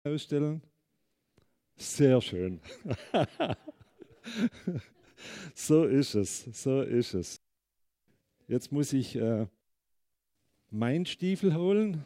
ausstellen? Sehr schön. So ist es, so ist es. Jetzt muss ich meinen Stiefel holen.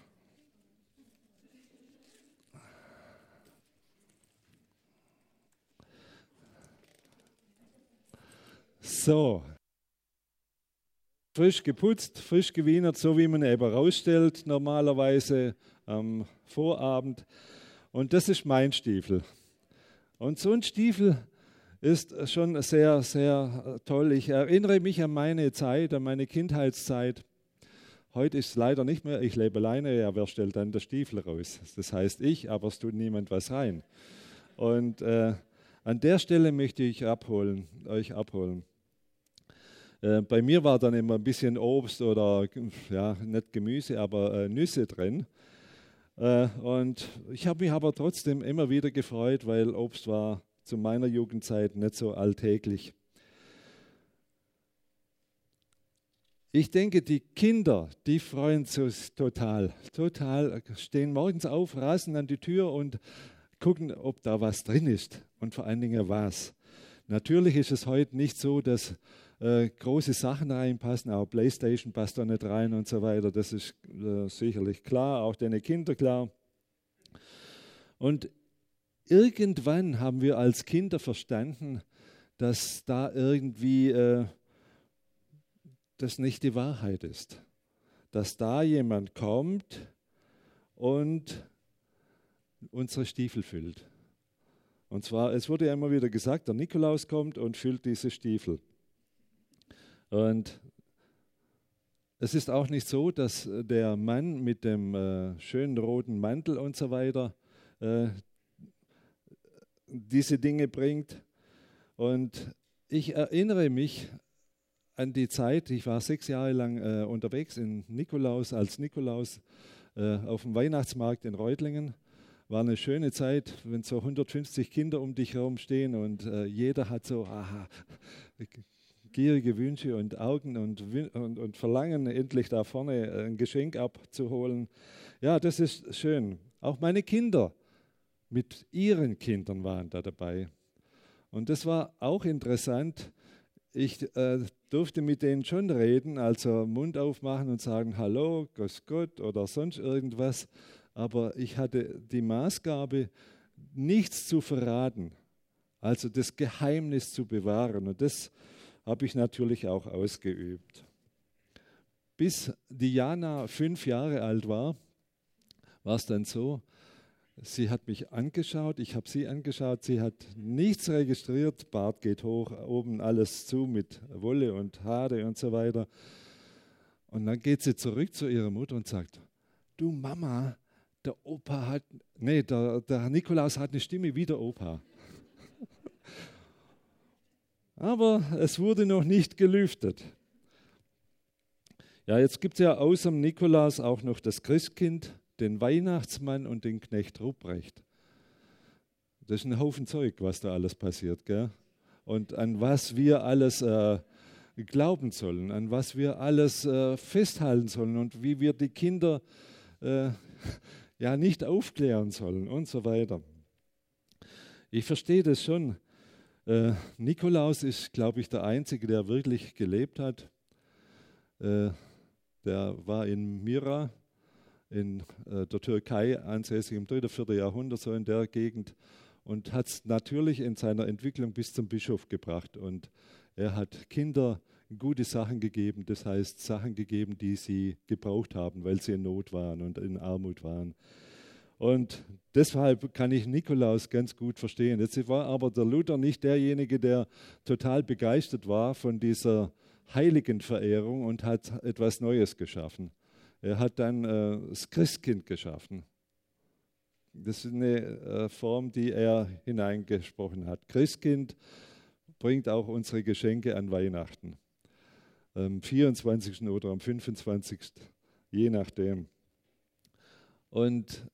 So, frisch geputzt, frisch gewienert, so wie man eben rausstellt normalerweise am Vorabend. Und das ist mein Stiefel. Und so ein Stiefel ist schon sehr, sehr toll. Ich erinnere mich an meine Zeit, an meine Kindheitszeit. Heute ist es leider nicht mehr, ich lebe alleine, ja, wer stellt dann den Stiefel raus? Das heißt ich, aber es tut niemand was rein. Und an der Stelle möchte ich euch abholen. Bei mir war dann immer ein bisschen Obst oder, ja, nicht Gemüse, aber Nüsse drin. Und ich habe mich aber trotzdem immer wieder gefreut, weil Obst war zu meiner Jugendzeit nicht so alltäglich. Ich denke, die Kinder, die freuen sich total, stehen morgens auf, rasen an die Tür und gucken, ob da was drin ist und vor allen Dingen was. Natürlich ist es heute nicht so, dass große Sachen reinpassen, auch PlayStation passt da nicht rein und so weiter, das ist sicherlich klar, auch deine Kinder klar. Und irgendwann haben wir als Kinder verstanden, dass da irgendwie das nicht die Wahrheit ist. Dass da jemand kommt und unsere Stiefel füllt. Und zwar, es wurde ja immer wieder gesagt, der Nikolaus kommt und füllt diese Stiefel. Und es ist auch nicht so, dass der Mann mit dem schönen roten Mantel und so weiter diese Dinge bringt. Und ich erinnere mich an die Zeit, ich war 6 Jahre lang unterwegs als Nikolaus auf dem Weihnachtsmarkt in Reutlingen. War eine schöne Zeit, wenn so 150 Kinder um dich herum stehen und jeder hat so gierige Wünsche und Augen und Verlangen, endlich da vorne ein Geschenk abzuholen. Ja, das ist schön. Auch meine Kinder mit ihren Kindern waren da dabei. Und das war auch interessant. Ich durfte mit denen schon reden, also Mund aufmachen und sagen, hallo, grüß Gott oder sonst irgendwas. Aber ich hatte die Maßgabe, nichts zu verraten, also das Geheimnis zu bewahren. Und das habe ich natürlich auch ausgeübt. Bis die Jana 5 Jahre alt war es dann so, sie hat mich angeschaut, ich habe sie angeschaut, sie hat nichts registriert, Bart geht hoch, oben alles zu mit Wolle und Haare und so weiter. Und dann geht sie zurück zu ihrer Mutter und sagt, du Mama, der Nikolaus hat eine Stimme wie der Opa. Aber es wurde noch nicht gelüftet. Ja, jetzt gibt es ja außer dem Nikolaus auch noch das Christkind, den Weihnachtsmann und den Knecht Ruprecht. Das ist ein Haufen Zeug, was da alles passiert, gell? Und an was wir alles glauben sollen, an was wir alles festhalten sollen und wie wir die Kinder ja nicht aufklären sollen und so weiter. Ich verstehe das schon. Nikolaus ist, glaube ich, der Einzige, der wirklich gelebt hat. Der war in Myra, in der Türkei, ansässig im 3., 4. Jahrhundert, so in der Gegend, und hat es natürlich in seiner Entwicklung bis zum Bischof gebracht. Und er hat Kinder gute Sachen gegeben, das heißt Sachen gegeben, die sie gebraucht haben, weil sie in Not waren und in Armut waren. Und deshalb kann ich Nikolaus ganz gut verstehen. Jetzt war aber der Luther nicht derjenige, der total begeistert war von dieser Heiligenverehrung und hat etwas Neues geschaffen. Er hat dann das Christkind geschaffen. Das ist eine Form, die er hineingesprochen hat. Christkind bringt auch unsere Geschenke an Weihnachten. Am 24. oder am 25. je nachdem. Und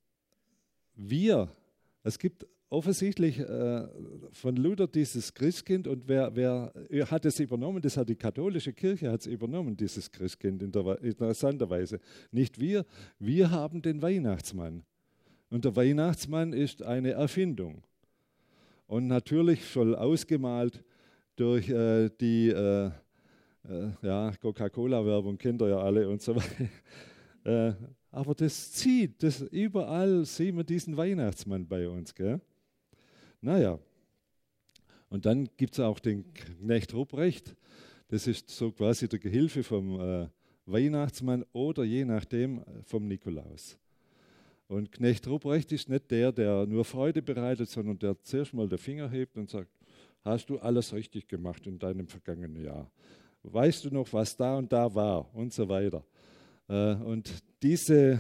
es gibt offensichtlich von Luther dieses Christkind, und wer hat es übernommen? Das hat die katholische Kirche hat es übernommen, dieses Christkind, interessanterweise. Nicht wir haben den Weihnachtsmann. Und der Weihnachtsmann ist eine Erfindung. Und natürlich schon ausgemalt durch die Coca-Cola-Werbung, kennt ihr ja alle und so weiter. Aber das zieht, überall sehen wir diesen Weihnachtsmann bei uns. Gell? Naja, und dann gibt es auch den Knecht Ruprecht. Das ist so quasi der Gehilfe vom Weihnachtsmann oder je nachdem vom Nikolaus. Und Knecht Ruprecht ist nicht der nur Freude bereitet, sondern der zuerst mal den Finger hebt und sagt, hast du alles richtig gemacht in deinem vergangenen Jahr? Weißt du noch, was da und da war? Und so weiter. Und diese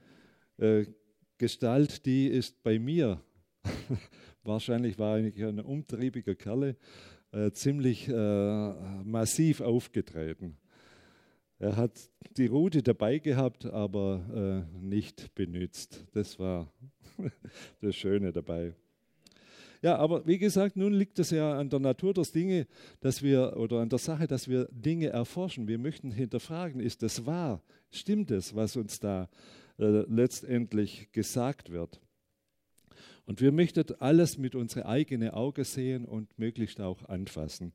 Gestalt, die ist bei mir, wahrscheinlich war ich ein umtriebiger Kerl, ziemlich massiv aufgetreten. Er hat die Rute dabei gehabt, aber nicht benutzt. Das war das Schöne dabei. Ja, aber wie gesagt, nun liegt es ja an der Natur der Dinge, oder an der Sache, dass wir Dinge erforschen. Wir möchten hinterfragen, ist das wahr? Stimmt es, was uns da letztendlich gesagt wird? Und wir möchten alles mit unseren eigenen Augen sehen und möglichst auch anfassen.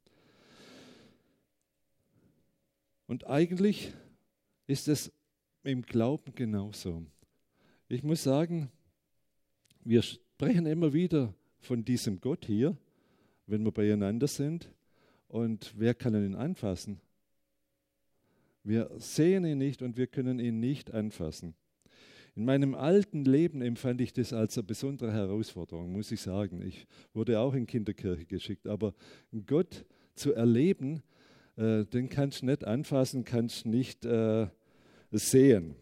Und eigentlich ist es im Glauben genauso. Ich muss sagen, wir sprechen immer wieder von diesem Gott hier, wenn wir beieinander sind. Und wer kann ihn anfassen? Wir sehen ihn nicht und wir können ihn nicht anfassen. In meinem alten Leben empfand ich das als eine besondere Herausforderung, muss ich sagen. Ich wurde auch in Kinderkirche geschickt, aber Gott zu erleben, den kannst du nicht anfassen, kannst nicht sehen.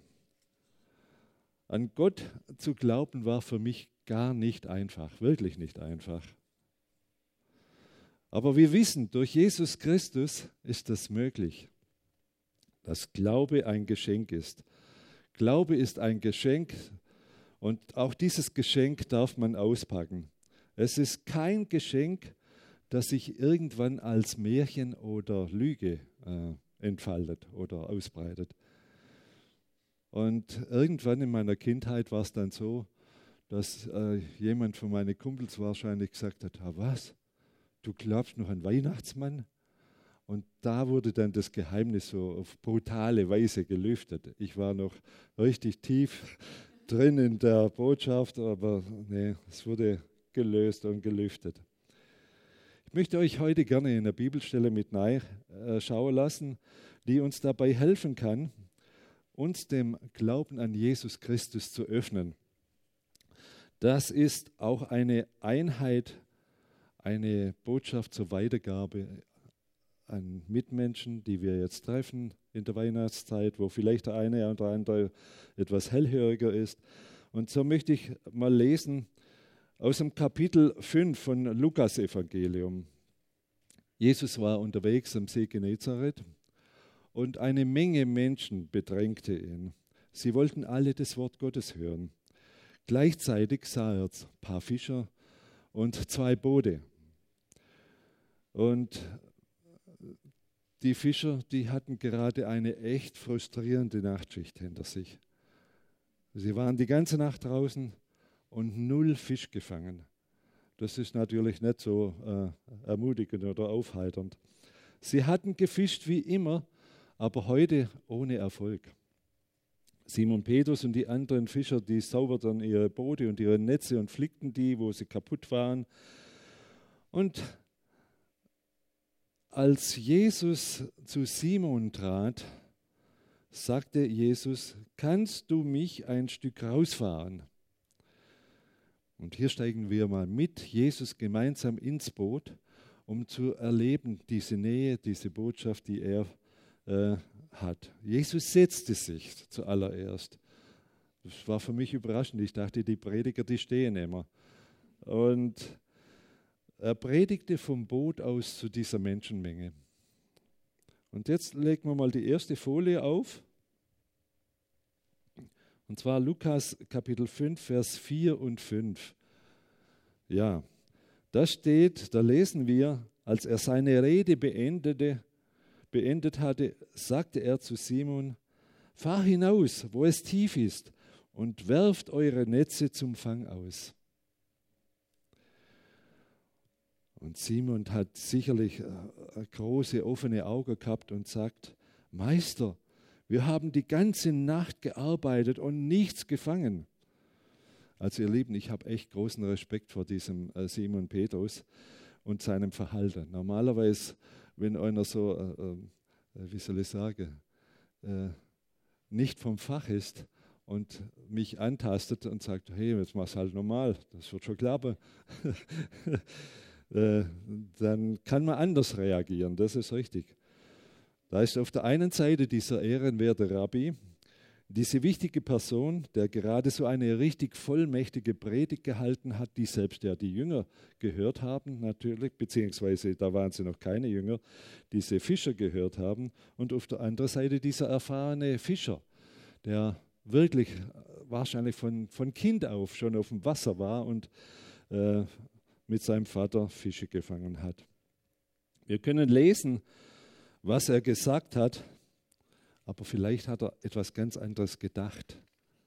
An Gott zu glauben war für mich gar nicht einfach, wirklich nicht einfach. Aber wir wissen, durch Jesus Christus ist das möglich, dass Glaube ein Geschenk ist. Glaube ist ein Geschenk und auch dieses Geschenk darf man auspacken. Es ist kein Geschenk, das sich irgendwann als Märchen oder Lüge entfaltet oder ausbreitet. Und irgendwann in meiner Kindheit war es dann so, dass jemand von meinen Kumpels wahrscheinlich gesagt hat, was, du glaubst noch an Weihnachtsmann? Und da wurde dann das Geheimnis so auf brutale Weise gelüftet. Ich war noch richtig tief drin in der Botschaft, aber nee, es wurde gelöst und gelüftet. Ich möchte euch heute gerne in eine Bibelstelle mit schauen lassen, die uns dabei helfen kann, uns dem Glauben an Jesus Christus zu öffnen. Das ist auch eine Einheit, eine Botschaft zur Weitergabe an Mitmenschen, die wir jetzt treffen in der Weihnachtszeit, wo vielleicht der eine oder andere etwas hellhöriger ist. Und so möchte ich mal lesen aus dem Kapitel 5 von Lukas Evangelium. Jesus war unterwegs am See Genezareth und eine Menge Menschen bedrängte ihn. Sie wollten alle das Wort Gottes hören. Gleichzeitig sah er ein paar Fischer und 2 Boote. Und die Fischer, die hatten gerade eine echt frustrierende Nachtschicht hinter sich. Sie waren die ganze Nacht draußen und 0 Fisch gefangen. Das ist natürlich nicht so ermutigend oder aufheiternd. Sie hatten gefischt wie immer, aber heute ohne Erfolg. Simon Petrus und die anderen Fischer, die sauberten ihre Boote und ihre Netze und flickten die, wo sie kaputt waren. Und als Jesus zu Simon trat, sagte Jesus, kannst du mich ein Stück rausfahren? Und hier steigen wir mal mit Jesus gemeinsam ins Boot, um zu erleben, diese Nähe, diese Botschaft, die er hat. Jesus setzte sich zuallererst. Das war für mich überraschend. Ich dachte, die Prediger, die stehen immer. Und er predigte vom Boot aus zu dieser Menschenmenge. Und jetzt legen wir mal die erste Folie auf. Und zwar Lukas Kapitel 5, Vers 4 und 5. Ja, da steht, da lesen wir, als er seine Rede beendet hatte, sagte er zu Simon, fahr hinaus, wo es tief ist, und werft eure Netze zum Fang aus. Und Simon hat sicherlich große offene Augen gehabt und sagt, Meister, wir haben die ganze Nacht gearbeitet und nichts gefangen. Also ihr Lieben, ich habe echt großen Respekt vor diesem Simon Petrus und seinem Verhalten. Normalerweise, wenn einer so, wie soll ich sagen, nicht vom Fach ist und mich antastet und sagt, hey, jetzt mach's halt normal, das wird schon klappen, dann kann man anders reagieren, das ist richtig. Da ist auf der einen Seite dieser ehrenwerte Rabbi, diese wichtige Person, der gerade so eine richtig vollmächtige Predigt gehalten hat, die selbst ja die Jünger gehört haben natürlich, beziehungsweise da waren sie noch keine Jünger, diese Fischer gehört haben. Und auf der anderen Seite dieser erfahrene Fischer, der wirklich wahrscheinlich von Kind auf schon auf dem Wasser war und mit seinem Vater Fische gefangen hat. Wir können lesen, was er gesagt hat, aber vielleicht hat er etwas ganz anderes gedacht.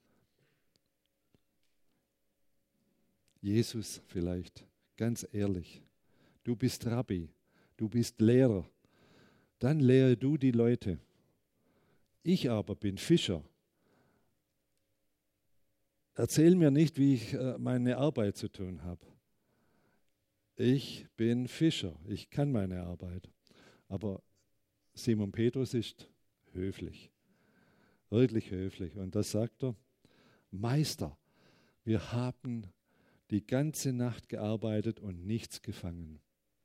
Jesus vielleicht, ganz ehrlich, du bist Rabbi, du bist Lehrer, dann lehre du die Leute. Ich aber bin Fischer. Erzähl mir nicht, wie ich meine Arbeit zu tun habe. Ich bin Fischer, ich kann meine Arbeit. Aber Simon Petrus ist höflich, wirklich höflich. Und da sagt er, Meister, wir haben die ganze Nacht gearbeitet und nichts gefangen.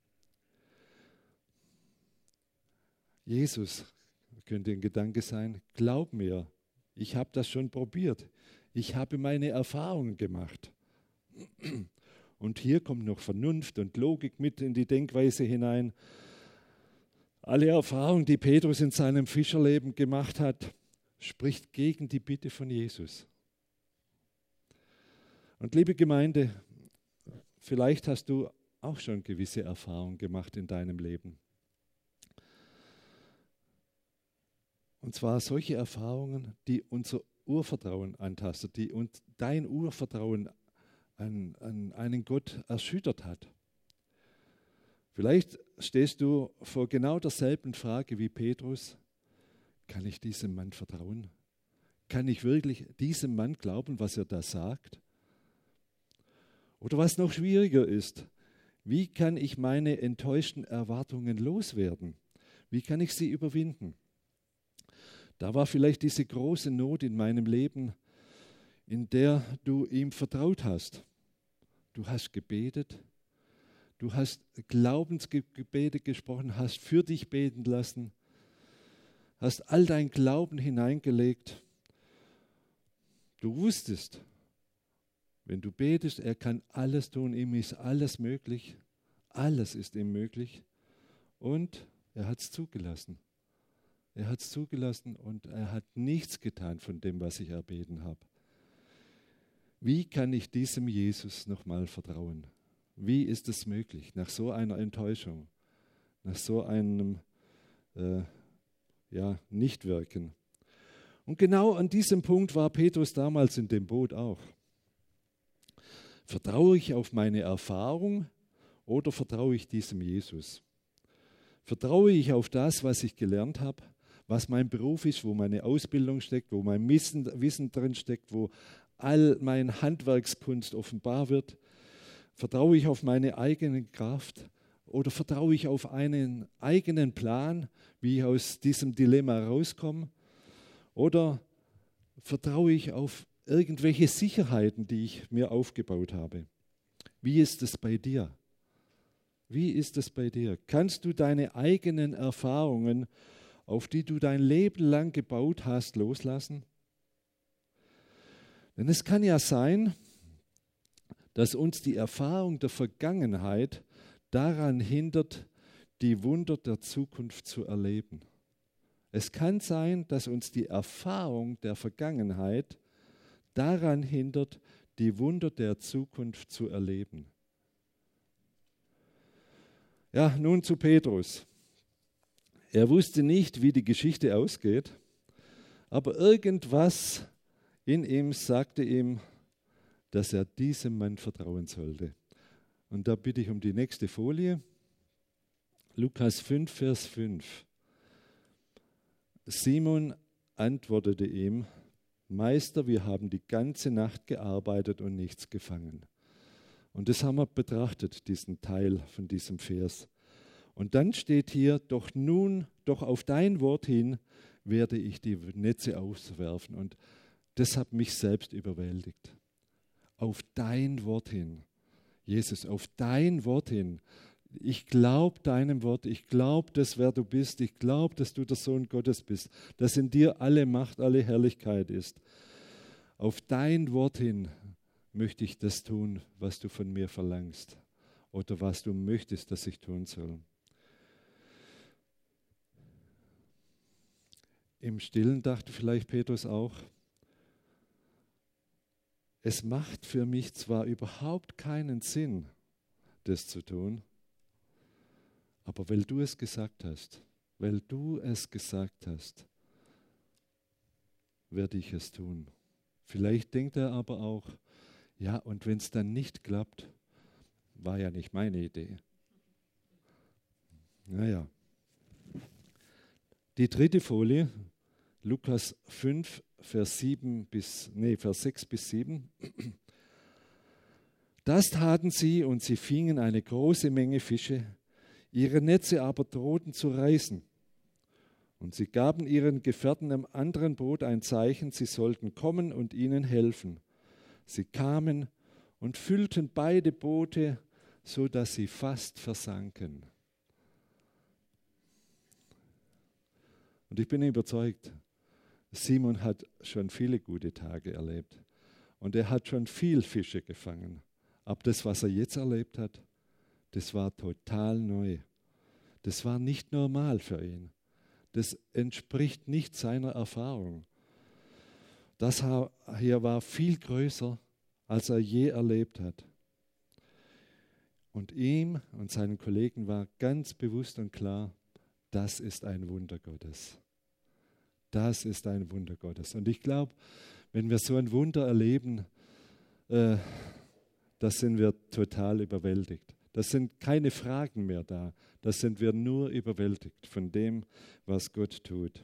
Jesus, könnte ein Gedanke sein, glaub mir, ich habe das schon probiert. Ich habe meine Erfahrungen gemacht. Und hier kommt noch Vernunft und Logik mit in die Denkweise hinein. Alle Erfahrungen, die Petrus in seinem Fischerleben gemacht hat, spricht gegen die Bitte von Jesus. Und liebe Gemeinde, vielleicht hast du auch schon gewisse Erfahrungen gemacht in deinem Leben. Und zwar solche Erfahrungen, die unser Urvertrauen antastet, die dein Urvertrauen an einen Gott erschüttert hat. Vielleicht stehst du vor genau derselben Frage wie Petrus. Kann ich diesem Mann vertrauen? Kann ich wirklich diesem Mann glauben, was er da sagt? Oder was noch schwieriger ist, wie kann ich meine enttäuschten Erwartungen loswerden? Wie kann ich sie überwinden? Da war vielleicht diese große Not in meinem Leben, in der du ihm vertraut hast. Du hast gebetet, du hast Glaubensgebete gesprochen, hast für dich beten lassen, hast all dein Glauben hineingelegt. Du wusstest, wenn du betest, er kann alles tun, ihm ist alles möglich, alles ist ihm möglich und er hat es zugelassen. Er hat es zugelassen und er hat nichts getan von dem, was ich erbeten habe. Wie kann ich diesem Jesus nochmal vertrauen? Wie ist es möglich, nach so einer Enttäuschung, nach so einem Nichtwirken? Und genau an diesem Punkt war Petrus damals in dem Boot auch. Vertraue ich auf meine Erfahrung oder vertraue ich diesem Jesus? Vertraue ich auf das, was ich gelernt habe, was mein Beruf ist, wo meine Ausbildung steckt, wo mein Wissen drin steckt, wo all meine Handwerkskunst offenbar wird? Vertraue ich auf meine eigene Kraft oder vertraue ich auf einen eigenen Plan, wie ich aus diesem Dilemma rauskomme? Oder vertraue ich auf irgendwelche Sicherheiten, die ich mir aufgebaut habe? Wie ist es bei dir? Wie ist es bei dir? Kannst du deine eigenen Erfahrungen, auf die du dein Leben lang gebaut hast, loslassen? Denn es kann ja sein, dass uns die Erfahrung der Vergangenheit daran hindert, die Wunder der Zukunft zu erleben. Es kann sein, dass uns die Erfahrung der Vergangenheit daran hindert, die Wunder der Zukunft zu erleben. Ja, nun zu Petrus. Er wusste nicht, wie die Geschichte ausgeht, aber irgendwas in ihm sagte ihm, dass er diesem Mann vertrauen sollte. Und da bitte ich um die nächste Folie. Lukas 5, Vers 5. Simon antwortete ihm, Meister, wir haben die ganze Nacht gearbeitet und nichts gefangen. Und das haben wir betrachtet, diesen Teil von diesem Vers. Und dann steht hier, doch auf dein Wort hin werde ich die Netze auswerfen. Und das hat mich selbst überwältigt. Auf dein Wort hin. Jesus, auf dein Wort hin. Ich glaube deinem Wort, ich glaube das, wer du bist, ich glaube, dass du der Sohn Gottes bist, dass in dir alle Macht, alle Herrlichkeit ist. Auf dein Wort hin möchte ich das tun, was du von mir verlangst oder was du möchtest, dass ich tun soll. Im Stillen dachte vielleicht Petrus auch, es macht für mich zwar überhaupt keinen Sinn, das zu tun, aber weil du es gesagt hast, werde ich es tun. Vielleicht denkt er aber auch, ja, und wenn es dann nicht klappt, war ja nicht meine Idee. Naja. Die dritte Folie, Lukas 5, Vers 6 bis 7. Das taten sie und sie fingen eine große Menge Fische, ihre Netze aber drohten zu reißen. Und sie gaben ihren Gefährten am anderen Boot ein Zeichen, sie sollten kommen und ihnen helfen. Sie kamen und füllten beide Boote, so dass sie fast versanken. Und ich bin überzeugt, Simon hat schon viele gute Tage erlebt. Und er hat schon viel Fische gefangen. Aber das, was er jetzt erlebt hat, das war total neu. Das war nicht normal für ihn. Das entspricht nicht seiner Erfahrung. Das hier war viel größer, als er je erlebt hat. Und ihm und seinen Kollegen war ganz bewusst und klar, das ist ein Wunder Gottes. Das ist ein Wunder Gottes. Und ich glaube, wenn wir so ein Wunder erleben, da sind wir total überwältigt. Da sind keine Fragen mehr da. Da sind wir nur überwältigt von dem, was Gott tut.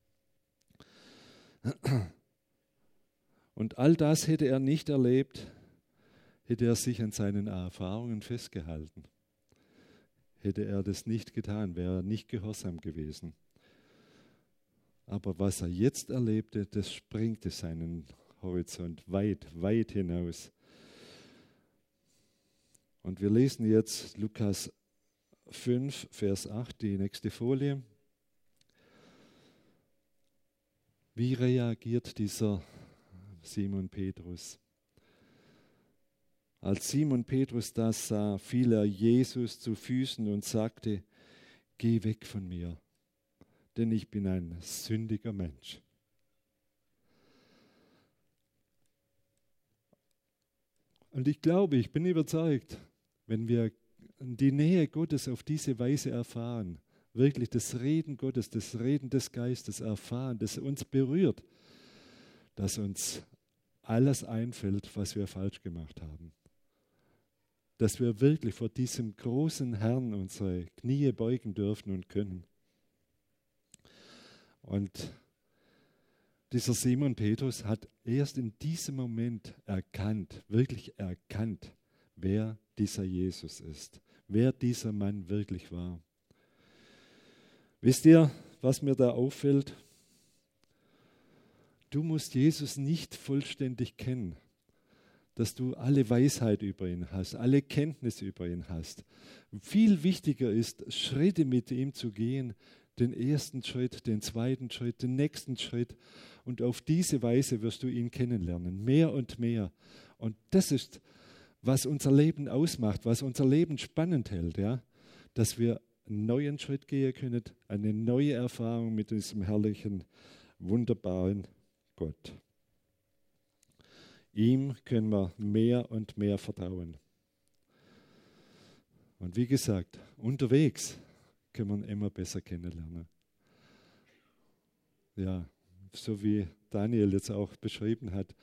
Und all das hätte er nicht erlebt, hätte er sich an seinen Erfahrungen festgehalten. Hätte er das nicht getan, wäre er nicht gehorsam gewesen. Aber was er jetzt erlebte, das sprengte seinen Horizont weit, weit hinaus. Und wir lesen jetzt Lukas 5, Vers 8, die nächste Folie. Wie reagiert dieser Simon Petrus? Als Simon Petrus das sah, fiel er Jesus zu Füßen und sagte, geh weg von mir, denn ich bin ein sündiger Mensch. Und ich glaube, ich bin überzeugt, wenn wir die Nähe Gottes auf diese Weise erfahren, wirklich das Reden Gottes, das Reden des Geistes erfahren, das uns berührt, dass uns alles einfällt, was wir falsch gemacht haben. Dass wir wirklich vor diesem großen Herrn unsere Knie beugen dürfen und können. Und dieser Simon Petrus hat erst in diesem Moment erkannt, wirklich erkannt, wer dieser Jesus ist, wer dieser Mann wirklich war. Wisst ihr, was mir da auffällt? Du musst Jesus nicht vollständig kennen, dass du alle Weisheit über ihn hast, alle Kenntnis über ihn hast. Viel wichtiger ist, Schritte mit ihm zu gehen, den ersten Schritt, den zweiten Schritt, den nächsten Schritt. Und auf diese Weise wirst du ihn kennenlernen, mehr und mehr. Und das ist, was unser Leben ausmacht, was unser Leben spannend hält, ja? Dass wir einen neuen Schritt gehen können, eine neue Erfahrung mit diesem herrlichen, wunderbaren Gott. Ihm können wir mehr und mehr vertrauen. Und wie gesagt, unterwegs können wir ihn immer besser kennenlernen. Ja, so wie Daniel jetzt auch beschrieben hat,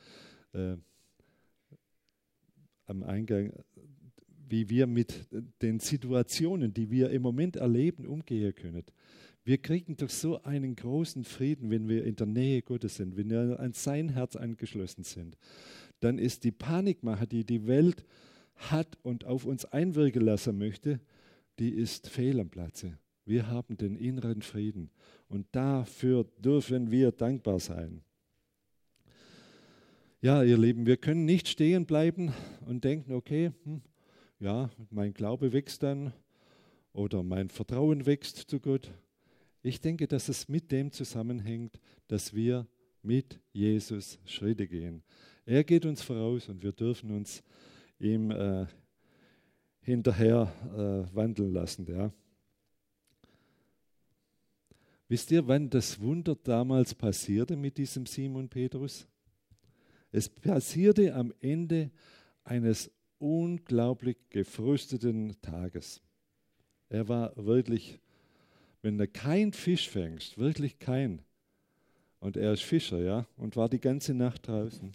am Eingang, wie wir mit den Situationen, die wir im Moment erleben, umgehen können. Wir kriegen doch so einen großen Frieden, wenn wir in der Nähe Gottes sind, wenn wir an sein Herz angeschlossen sind. Dann ist die Panikmache, die die Welt hat und auf uns einwirken lassen möchte, die ist fehl am Platze. Wir haben den inneren Frieden und dafür dürfen wir dankbar sein. Ja, ihr Lieben, wir können nicht stehen bleiben und denken, okay, ja, mein Glaube wächst dann oder mein Vertrauen wächst zu Gott. Ich denke, dass es mit dem zusammenhängt, dass wir mit Jesus Schritte gehen. Er geht uns voraus und wir dürfen uns ihm hinterher wandeln lassen. Ja. Wisst ihr, wann das Wunder damals passierte mit diesem Simon Petrus? Es passierte am Ende eines unglaublich gefrusteten Tages. Er war wirklich, wenn du keinen Fisch fängst, wirklich kein, und er ist Fischer, ja, und war die ganze Nacht draußen.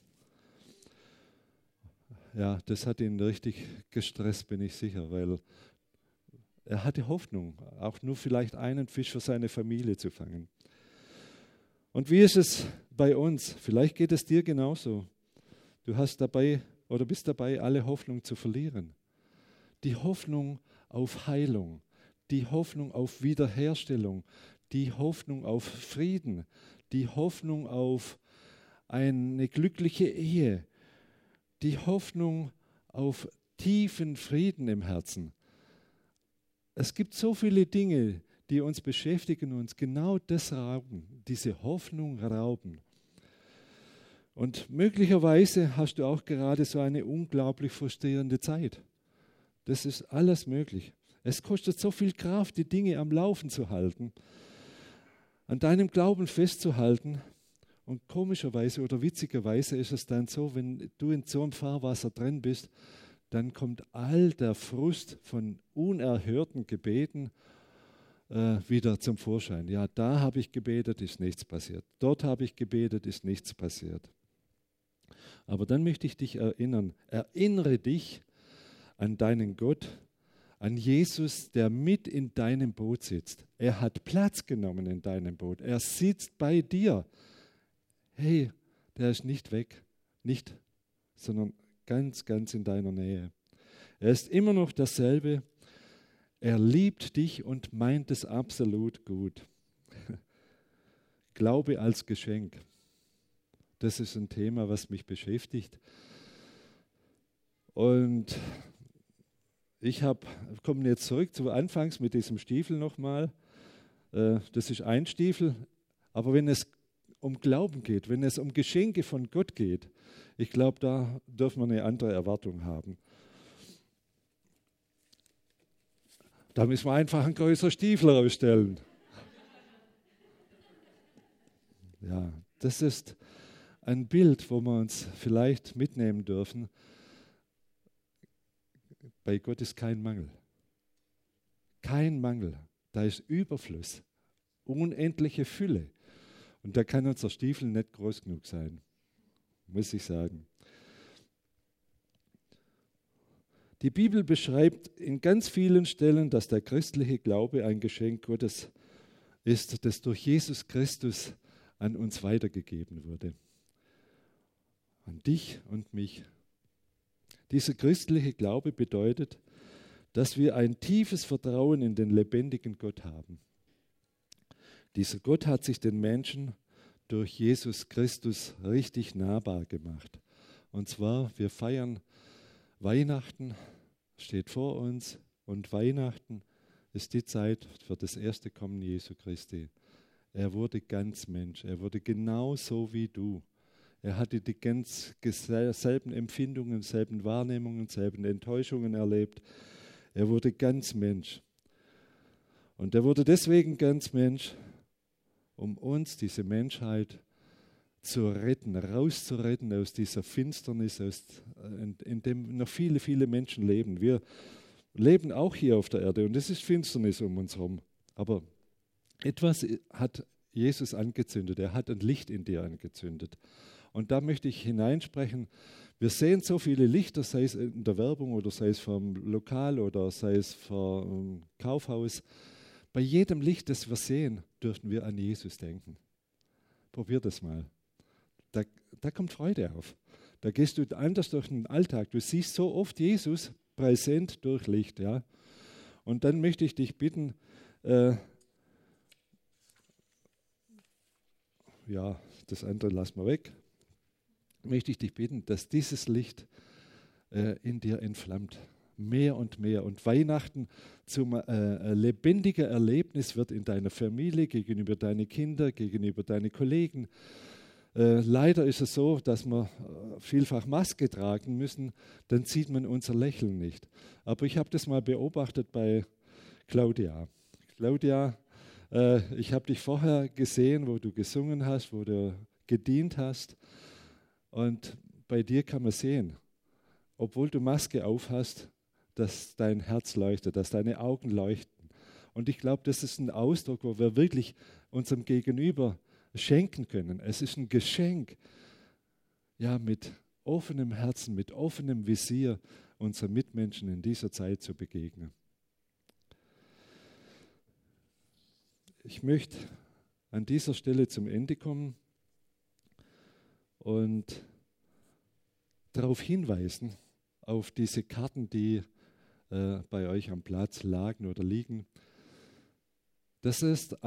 Ja, das hat ihn richtig gestresst, bin ich sicher, weil er hatte Hoffnung, auch nur vielleicht einen Fisch für seine Familie zu fangen. Und wie ist es bei uns? Vielleicht geht es dir genauso. Du hast dabei oder bist dabei, alle Hoffnung zu verlieren. Die Hoffnung auf Heilung, die Hoffnung auf Wiederherstellung, die Hoffnung auf Frieden, die Hoffnung auf eine glückliche Ehe, die Hoffnung auf tiefen Frieden im Herzen. Es gibt so viele Dinge, die uns beschäftigen und uns genau das rauben, diese Hoffnung rauben. Und möglicherweise hast du auch gerade so eine unglaublich frustrierende Zeit. Das ist alles möglich. Es kostet so viel Kraft, die Dinge am Laufen zu halten, an deinem Glauben festzuhalten. Und komischerweise oder witzigerweise ist es dann so, wenn du in so einem Fahrwasser drin bist, dann kommt all der Frust von unerhörten Gebeten wieder zum Vorschein. Ja, da habe ich gebetet, ist nichts passiert. Dort habe ich gebetet, ist nichts passiert. Aber dann möchte ich dich erinnern, erinnere dich an deinen Gott, an Jesus, der mit in deinem Boot sitzt. Er hat Platz genommen in deinem Boot. Er sitzt bei dir. Hey, der ist nicht weg, nicht, sondern ganz, ganz in deiner Nähe. Er ist immer noch dasselbe. Er liebt dich und meint es absolut gut. Glaube als Geschenk. Das ist ein Thema, was mich beschäftigt. Und ich komme jetzt zurück zu Anfangs mit diesem Stiefel nochmal. Das ist ein Stiefel. Aber wenn es um Glauben geht, wenn es um Geschenke von Gott geht, ich glaube, da dürfen wir eine andere Erwartung haben. Da müssen wir einfach einen größeren Stiefel rausstellen. Ja, das ist ein Bild, wo wir uns vielleicht mitnehmen dürfen. Bei Gott ist kein Mangel. Kein Mangel. Da ist Überfluss. Unendliche Fülle. Und da kann unser Stiefel nicht groß genug sein, muss ich sagen. Die Bibel beschreibt in ganz vielen Stellen, dass der christliche Glaube ein Geschenk Gottes ist, das durch Jesus Christus an uns weitergegeben wurde. An dich und mich. Dieser christliche Glaube bedeutet, dass wir ein tiefes Vertrauen in den lebendigen Gott haben. Dieser Gott hat sich den Menschen durch Jesus Christus richtig nahbar gemacht. Und zwar, wir feiern Weihnachten, steht vor uns, und Weihnachten ist die Zeit für das erste Kommen Jesu Christi. Er wurde ganz Mensch, er wurde genauso wie du. Er hatte die ganz selben Empfindungen, selben Wahrnehmungen, selben Enttäuschungen erlebt. Er wurde ganz Mensch. Und er wurde deswegen ganz Mensch, um uns, diese Menschheit, zu retten, rauszuretten aus dieser Finsternis, in dem noch viele, viele Menschen leben. Wir leben auch hier auf der Erde und es ist Finsternis um uns herum. Aber etwas hat Jesus angezündet. Er hat ein Licht in dir angezündet. Und da möchte ich hineinsprechen. Wir sehen so viele Lichter, sei es in der Werbung oder sei es vom Lokal oder sei es vom Kaufhaus. Bei jedem Licht, das wir sehen, dürfen wir an Jesus denken. Probier das mal. Da kommt Freude auf. Da gehst du anders durch den Alltag. Du siehst so oft Jesus präsent durch Licht. Ja? Und dann möchte ich dich bitten, ja, das andere lassen wir weg, möchte ich dich bitten, dass dieses Licht in dir entflammt. Mehr und mehr. Und Weihnachten zum lebendigen Erlebnis wird in deiner Familie, gegenüber deinen Kindern, gegenüber deinen Kollegen. Leider ist es so, dass wir vielfach Maske tragen müssen, dann sieht man unser Lächeln nicht. Aber ich habe das mal beobachtet bei Claudia. Claudia, ich habe dich vorher gesehen, wo du gesungen hast, wo du gedient hast. Und bei dir kann man sehen, obwohl du Maske auf hast, dass dein Herz leuchtet, dass deine Augen leuchten. Und ich glaube, das ist ein Ausdruck, wo wir wirklich unserem Gegenüber schenken können. Es ist ein Geschenk, ja, mit offenem Herzen, mit offenem Visier unseren Mitmenschen in dieser Zeit zu begegnen. Ich möchte an dieser Stelle zum Ende kommen und darauf hinweisen, auf diese Karten, die bei euch am Platz lagen oder liegen. Das ist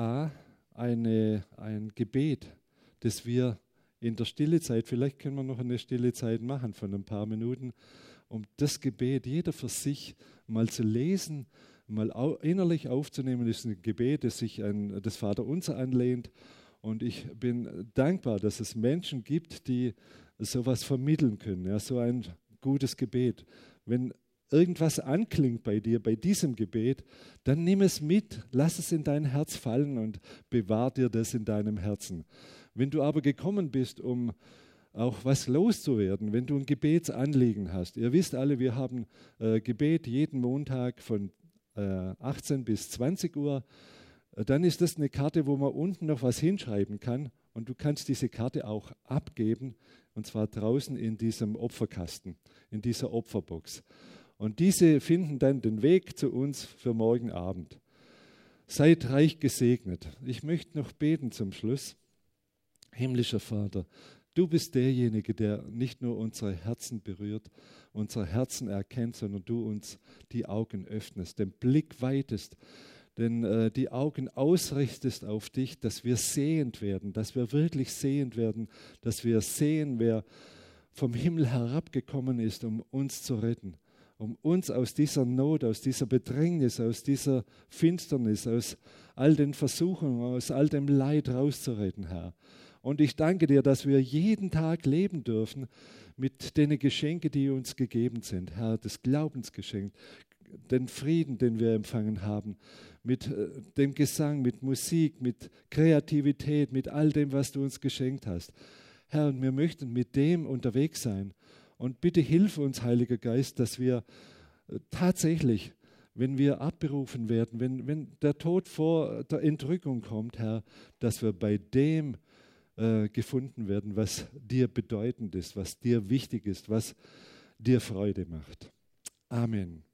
ein Gebet, das wir in der Stillezeit, vielleicht können wir noch eine Stillezeit machen von ein paar Minuten, um das Gebet jeder für sich mal zu lesen, mal innerlich aufzunehmen. Das ist ein Gebet, das sich an das Vaterunser anlehnt. Und ich bin dankbar, dass es Menschen gibt, die sowas vermitteln können, ja, so ein gutes Gebet. Wenn irgendwas anklingt bei dir, bei diesem Gebet, dann nimm es mit, lass es in dein Herz fallen und bewahr dir das in deinem Herzen. Wenn du aber gekommen bist, um auch was loszuwerden, wenn du ein Gebetsanliegen hast, ihr wisst alle, wir haben Gebet jeden Montag von 18 bis 20 Uhr, dann ist das eine Karte, wo man unten noch was hinschreiben kann und du kannst diese Karte auch abgeben und zwar draußen in diesem Opferkasten, in dieser Opferbox. Und diese finden dann den Weg zu uns für morgen Abend. Seid reich gesegnet. Ich möchte noch beten zum Schluss. Himmlischer Vater, du bist derjenige, der nicht nur unsere Herzen berührt, unsere Herzen erkennt, sondern du uns die Augen öffnest, den Blick weitest, denn die Augen ausrichtest auf dich, dass wir sehend werden, dass wir wirklich sehend werden, dass wir sehen, wer vom Himmel herabgekommen ist, um uns zu retten, um uns aus dieser Not, aus dieser Bedrängnis, aus dieser Finsternis, aus all den Versuchungen, aus all dem Leid rauszuretten, Herr. Und ich danke dir, dass wir jeden Tag leben dürfen mit den Geschenken, die uns gegeben sind, Herr, das Glaubensgeschenk, den Frieden, den wir empfangen haben, mit dem Gesang, mit Musik, mit Kreativität, mit all dem, was du uns geschenkt hast. Herr, und wir möchten mit dem unterwegs sein. Und bitte hilf uns, Heiliger Geist, dass wir tatsächlich, wenn wir abberufen werden, wenn der Tod vor der Entrückung kommt, Herr, dass wir bei dem gefunden werden, was dir bedeutend ist, was dir wichtig ist, was dir Freude macht. Amen.